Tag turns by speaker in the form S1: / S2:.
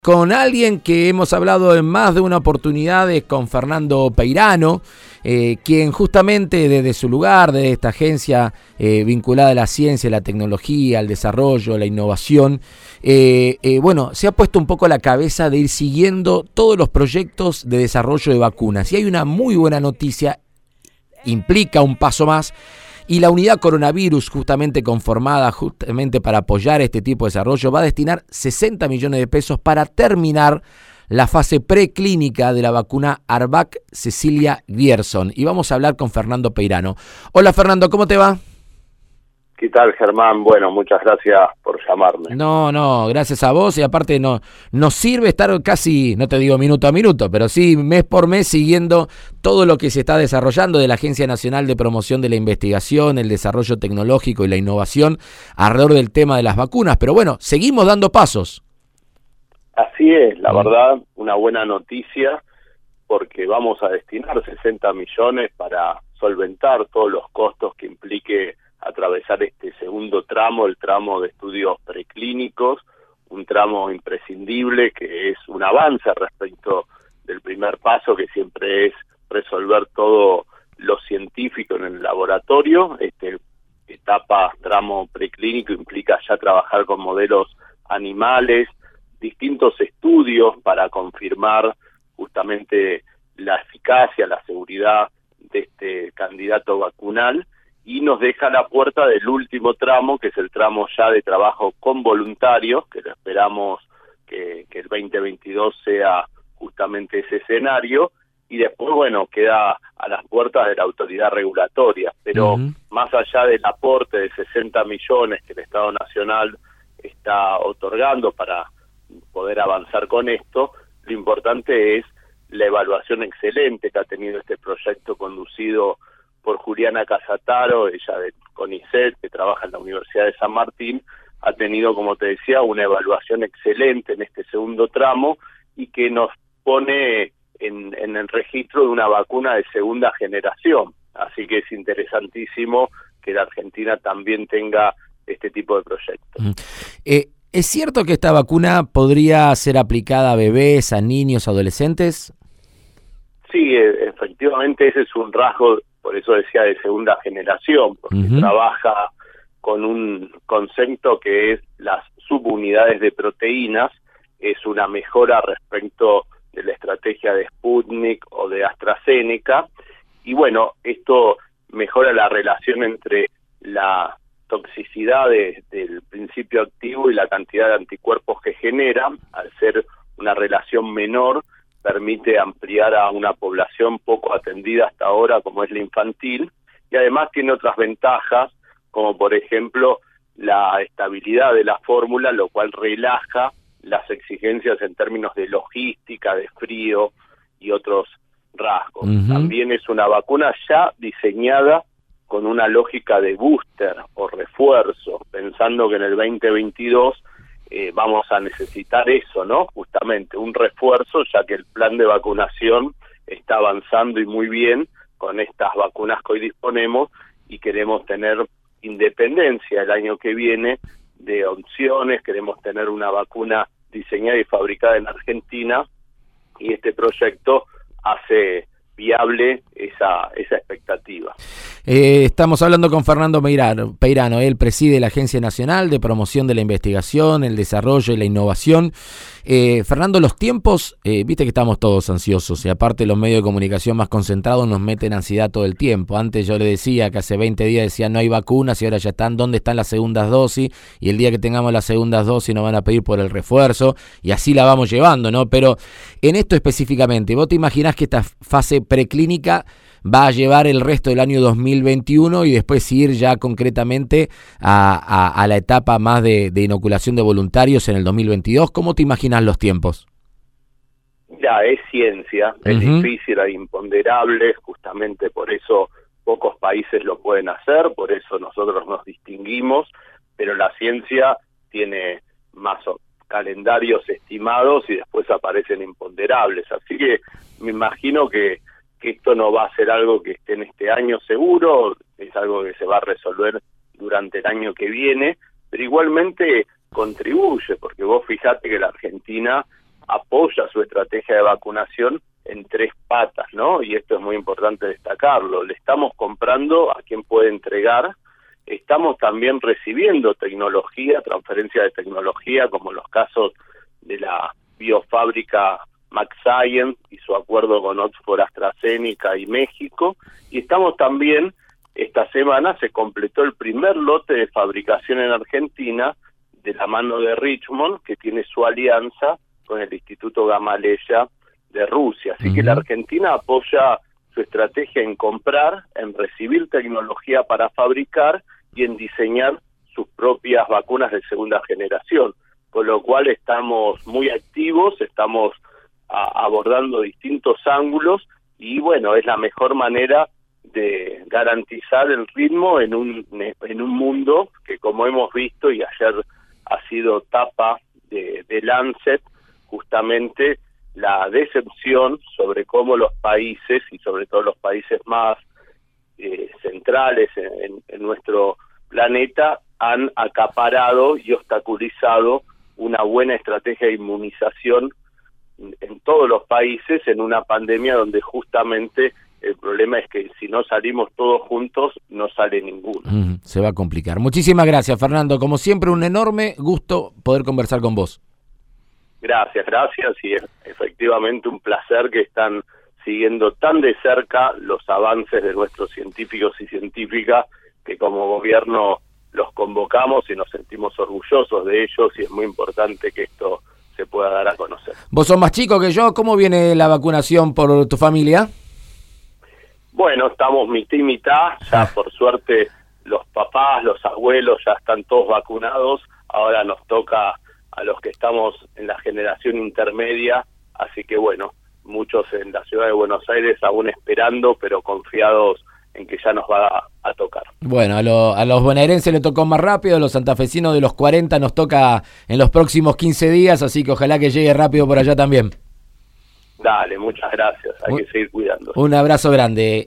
S1: Con alguien que hemos hablado en más de una oportunidad, es con Fernando Peirano, quien justamente desde su lugar, de esta agencia vinculada a la ciencia, la tecnología, al desarrollo, la innovación, se ha puesto un poco a la cabeza de ir siguiendo todos los proyectos de desarrollo de vacunas. Y hay una muy buena noticia, implica un paso más. Y la unidad coronavirus, justamente conformada justamente para apoyar este tipo de desarrollo, va a destinar 60 millones de pesos para terminar la fase preclínica de la vacuna Arvac Cecilia Grierson. Y vamos a hablar con Fernando Peirano. Hola Fernando, ¿cómo te va?
S2: ¿Qué tal, Germán? Bueno, muchas gracias por llamarme.
S1: No, gracias a vos, y aparte nos sirve estar casi, no te digo minuto a minuto, pero sí mes por mes siguiendo todo lo que se está desarrollando de la Agencia Nacional de Promoción de la Investigación, el Desarrollo Tecnológico y la Innovación alrededor del tema de las vacunas. Pero bueno, seguimos dando pasos.
S2: Así es, la verdad, una buena noticia, porque vamos a destinar 60 millones para solventar todos los costos que implique atravesar este segundo tramo, el tramo de estudios preclínicos, un tramo imprescindible que es un avance respecto del primer paso, que siempre es resolver todo lo científico en el laboratorio. Tramo preclínico implica ya trabajar con modelos animales, distintos estudios para confirmar justamente la eficacia, la seguridad de este candidato vacunal, y nos deja la puerta del último tramo, que es el tramo ya de trabajo con voluntarios, que lo esperamos que el 2022 sea justamente ese escenario, y después, bueno, queda a las puertas de la autoridad regulatoria. Pero más allá del aporte de 60 millones que el Estado Nacional está otorgando para poder avanzar con esto, lo importante es la evaluación excelente que ha tenido este proyecto conducido por Juliana Casataro, ella de CONICET, que trabaja en la Universidad de San Martín. Ha tenido, como te decía, una evaluación excelente en este segundo tramo, y que nos pone en el registro de una vacuna de segunda generación. Así que es interesantísimo que la Argentina también tenga este tipo de proyectos.
S1: ¿Es cierto que esta vacuna podría ser aplicada a bebés, a niños, adolescentes?
S2: Sí, efectivamente ese es un rasgo, por eso decía de segunda generación, porque trabaja con un concepto que es las subunidades de proteínas. Es una mejora respecto de la estrategia de Sputnik o de AstraZeneca, y bueno, esto mejora la relación entre la toxicidad del principio activo y la cantidad de anticuerpos que genera. Al ser una relación menor, permite ampliar a una población poco atendida hasta ahora, como es la infantil, y además tiene otras ventajas, como por ejemplo la estabilidad de la fórmula, lo cual relaja las exigencias en términos de logística, de frío y otros rasgos. También es una vacuna ya diseñada con una lógica de booster o refuerzo, pensando que en el 2022 vamos a necesitar eso, ¿no? Justamente un refuerzo, ya que el plan de vacunación está avanzando y muy bien con estas vacunas que hoy disponemos, y queremos tener independencia el año que viene de opciones. Queremos tener una vacuna diseñada y fabricada en Argentina, y este proyecto hace viable esa expectativa.
S1: Estamos hablando con Fernando Peirano. Él preside la Agencia Nacional de Promoción de la Investigación, el Desarrollo y la Innovación. Fernando, los tiempos, viste que estamos todos ansiosos, y aparte los medios de comunicación más concentrados nos meten ansiedad todo el tiempo. Antes yo le decía que hace 20 días decían no hay vacunas, y ahora ya están, ¿dónde están las segundas dosis? Y el día que tengamos las segundas dosis nos van a pedir por el refuerzo, y así la vamos llevando, ¿no? Pero en esto específicamente, ¿vos te imaginás que esta fase preclínica va a llevar el resto del año 2021 y después ir ya concretamente a la etapa más de inoculación de voluntarios en el 2022? ¿Cómo te imaginas los tiempos?
S2: Ya, es ciencia, es difícil, hay imponderables, justamente por eso pocos países lo pueden hacer, por eso nosotros nos distinguimos, pero la ciencia tiene más calendarios estimados y después aparecen imponderables. Así que me imagino que esto no va a ser algo que esté en este año seguro, es algo que se va a resolver durante el año que viene, pero igualmente contribuye, porque vos fijate que la Argentina apoya su estrategia de vacunación en 3 patas, ¿no? Y esto es muy importante destacarlo. Le estamos comprando a quien puede entregar, estamos también recibiendo tecnología, transferencia de tecnología, como los casos de la biofábrica MaxScience y su acuerdo con Oxford, AstraZeneca y México, y estamos también, esta semana se completó el primer lote de fabricación en Argentina de la mano de Richmond, que tiene su alianza con el Instituto Gamaleya de Rusia. Así que la Argentina apoya su estrategia en comprar, en recibir tecnología para fabricar y en diseñar sus propias vacunas de segunda generación, con lo cual estamos muy activos, estamos abordando distintos ángulos y bueno, es la mejor manera de garantizar el ritmo en un mundo que, como hemos visto y ayer ha sido tapa de Lancet, justamente la decepción sobre cómo los países, y sobre todo los países más centrales en nuestro planeta, han acaparado y obstaculizado una buena estrategia de inmunización en todos los países en una pandemia donde justamente el problema es que si no salimos todos juntos, no sale ninguno.
S1: Se va a complicar. Muchísimas gracias, Fernando. Como siempre, un enorme gusto poder conversar con vos.
S2: Gracias, y es efectivamente un placer que están siguiendo tan de cerca los avances de nuestros científicos y científicas, que como gobierno los convocamos y nos sentimos orgullosos de ellos, y es muy importante que esto se pueda dar a conocer.
S1: Vos sos más chico que yo, ¿cómo viene la vacunación por tu familia?
S2: Bueno, estamos mitad y mitad, ya por suerte los papás, los abuelos ya están todos vacunados, ahora nos toca a los que estamos en la generación intermedia, así que bueno, muchos en la ciudad de Buenos Aires aún esperando, pero confiados en que ya nos va a tocar.
S1: Bueno, a los bonaerenses le tocó más rápido, a los santafesinos de los 40 nos toca en los próximos 15 días, así que ojalá que llegue rápido por allá también.
S2: Dale, muchas gracias, hay que seguir cuidando.
S1: Un abrazo grande.